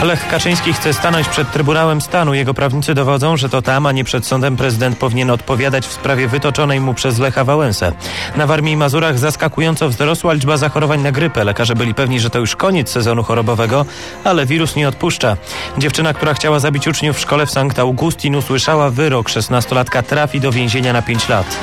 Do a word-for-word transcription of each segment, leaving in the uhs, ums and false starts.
Lech Kaczyński chce stanąć przed Trybunałem Stanu. Jego prawnicy dowodzą, że to tam, a nie przed sądem prezydent powinien odpowiadać w sprawie wytoczonej mu przez Lecha Wałęsę. Na Warmii i Mazurach zaskakująco wzrosła liczba zachorowań na grypę. Lekarze byli pewni, że to już koniec sezonu chorobowego, ale wirus nie odpuszcza. Dziewczyna, która chciała zabić uczniów w szkole w Sankt Augustin, usłyszała wyrok. szesnastolatka trafi do więzienia na pięć lat.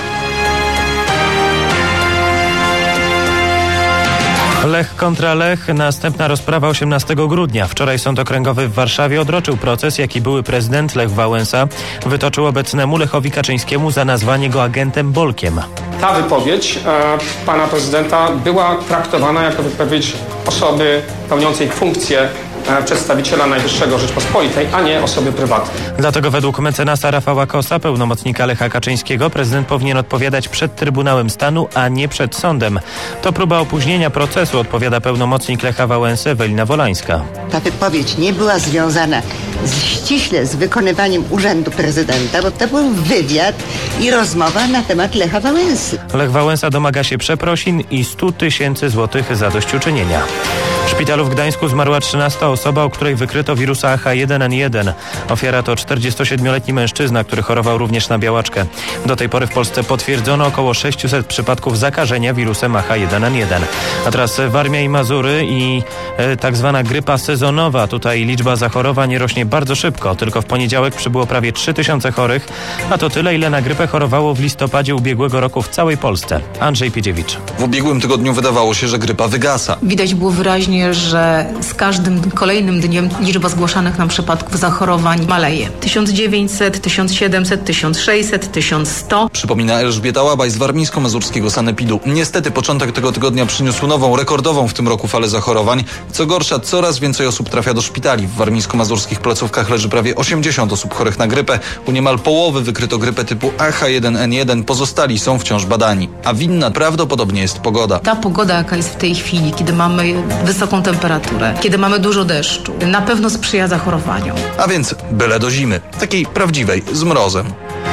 Lech kontra Lech. Następna rozprawa osiemnastego grudnia. Wczoraj Sąd Okręgowy w Warszawie odroczył proces, jaki były prezydent Lech Wałęsa wytoczył obecnemu Lechowi Kaczyńskiemu za nazwanie go agentem Bolkiem. Ta wypowiedź e, pana prezydenta była traktowana jako wypowiedź osoby pełniącej funkcję e, przedstawiciela Najwyższego Rzeczpospolitej, a nie osoby prywatnej. Dlatego według mecenasa Rafała Kosa, pełnomocnika Lecha Kaczyńskiego, prezydent powinien odpowiadać przed Trybunałem Stanu, a nie przed sądem. To próba opóźnienia procesu, odpowiada pełnomocnik Lecha Wałęsy Ewelina Wolańska. Ta wypowiedź nie była związana z, ściśle z wykonywaniem urzędu prezydenta, bo to był wywiad i rozmowa na temat Lecha Wałęsy. Lech Wałęsa domaga się przeprosin i stu tysięcy złotych zadośćuczynienia. W szpitalu w Gdańsku zmarła trzynasta osoba, u której wykryto wirusa A H jeden N jeden. Ofiara to czterdziestosiedmioletni mężczyzna, który chorował również na białaczkę. Do tej pory w Polsce potwierdzono około sześćset przypadków zakażenia wirusem A H jeden N jeden. A teraz Warmia i Mazury i e, tak zwana grypa sezonowa. Tutaj liczba zachorowań rośnie bardzo szybko. Tylko w poniedziałek przybyło prawie trzy tysiące chorych, a to tyle, ile na grypę chorowało w listopadzie ubiegłego roku w całej Polsce. Andrzej Piedziewicz. W ubiegłym tygodniu wydawało się, że grypa wygasa. Widać było wyraźnie, że z każdym kolejnym dniem liczba zgłaszanych nam przypadków zachorowań maleje. tysiąc dziewięćset, tysiąc siedemset, tysiąc sześćset, tysiąc sto. Przypomina Elżbieta Łabaj z warmińsko-mazurskiego sanepidu. Niestety początek tego tygodnia przyniósł nową, rekordową w tym roku falę zachorowań. Co gorsza, coraz więcej osób trafia do szpitali. W warmińsko-mazurskich placówkach leży prawie osiemdziesiąt osób chorych na grypę. U niemal połowy wykryto grypę typu A H jeden N jeden. Pozostali są wciąż badani. A winna prawdopodobnie jest pogoda. Ta pogoda, jaka jest w tej chwili, kiedy mamy wysoką temperaturę, kiedy mamy dużo deszczu, na pewno sprzyja zachorowaniom. A więc byle do zimy. Takiej prawdziwej, z mrozem.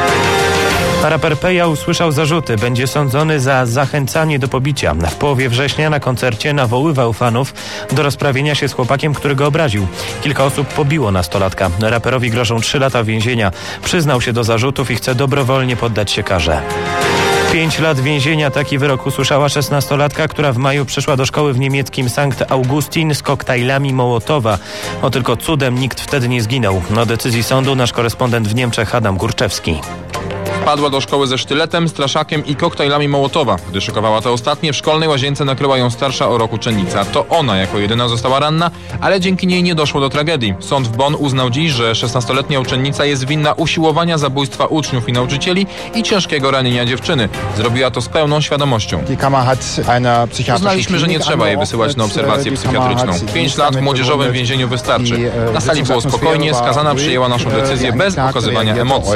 Raper Peja usłyszał zarzuty. Będzie sądzony za zachęcanie do pobicia. W połowie września na koncercie nawoływał fanów do rozprawienia się z chłopakiem, który go obraził. Kilka osób pobiło nastolatka. Raperowi grożą trzy lata więzienia. Przyznał się do zarzutów i chce dobrowolnie poddać się karze. Pięć lat więzienia. Taki wyrok usłyszała szesnastolatka, która w maju przyszła do szkoły w niemieckim Sankt Augustin z koktajlami Mołotowa. O, tylko cudem nikt wtedy nie zginął. O decyzji sądu nasz korespondent w Niemczech Adam Górczewski. Wpadła do szkoły ze sztyletem, straszakiem i koktajlami Mołotowa. Gdy szykowała te ostatnie, w szkolnej łazience nakryła ją starsza o rok uczennica. To ona jako jedyna została ranna, ale dzięki niej nie doszło do tragedii. Sąd w Bonn uznał dziś, że szesnastoletnia uczennica jest winna usiłowania zabójstwa uczniów i nauczycieli i ciężkiego ranienia dziewczyny. Zrobiła to z pełną świadomością. Uznaliśmy, że nie trzeba jej wysyłać na obserwację psychiatryczną. Pięć lat w młodzieżowym więzieniu wystarczy. Na sali było spokojnie, skazana przyjęła naszą decyzję bez okazywania emocji.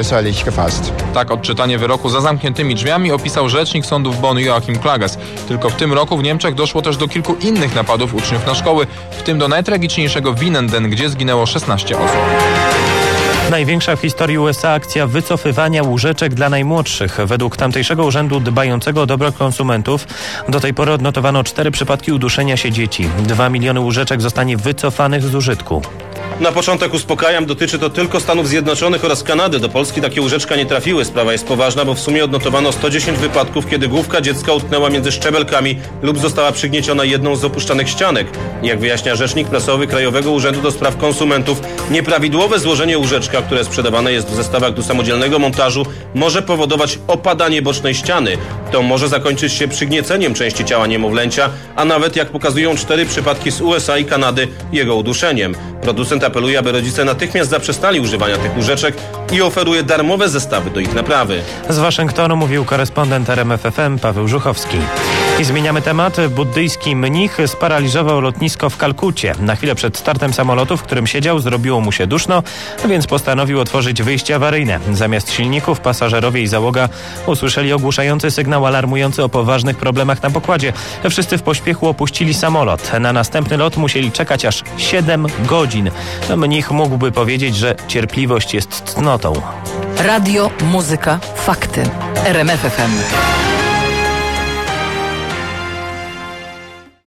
Tak odczytanie wyroku za zamkniętymi drzwiami opisał rzecznik sądu w Bonn Joachim Klages. Tylko w tym roku w Niemczech doszło też do kilku innych napadów uczniów na szkoły, w tym do najtragiczniejszego w Winnenden, gdzie zginęło szesnaście osób. Największa w historii U S A akcja wycofywania łóżeczek dla najmłodszych. Według tamtejszego urzędu dbającego o dobro konsumentów do tej pory odnotowano cztery przypadki uduszenia się dzieci. Dwa miliony łóżeczek zostanie wycofanych z użytku. Na początek uspokajam, dotyczy to tylko Stanów Zjednoczonych oraz Kanady. Do Polski takie łóżeczka nie trafiły. Sprawa jest poważna, bo w sumie odnotowano sto dziesięć wypadków, kiedy główka dziecka utknęła między szczebelkami lub została przygnieciona jedną z opuszczanych ścianek. Jak wyjaśnia rzecznik prasowy Krajowego Urzędu do Spraw Konsumentów, nieprawidłowe złożenie łóżeczka, które sprzedawane jest w zestawach do samodzielnego montażu, może powodować opadanie bocznej ściany. To może zakończyć się przygnieceniem części ciała niemowlęcia, a nawet, jak pokazują cztery przypadki z U S A i Kanady, jego uduszeniem. Producent apeluje, aby rodzice natychmiast zaprzestali używania tych łóżeczek i oferuje darmowe zestawy do ich naprawy. Z Waszyngtonu mówił korespondent R M F F M Paweł Żuchowski. I zmieniamy temat. Buddyjski mnich sparaliżował lotnisko w Kalkucie. Na chwilę przed startem samolotu, w którym siedział, zrobiło mu się duszno, więc postanowił otworzyć wyjście awaryjne. Zamiast silników pasażerowie i załoga usłyszeli ogłuszający sygnał alarmujący o poważnych problemach na pokładzie. Wszyscy w pośpiechu opuścili samolot. Na następny lot musieli czekać aż siedem godzin. Mnich mógłby powiedzieć, że cierpliwość jest cnotą. Radio, muzyka, fakty. R M F F M.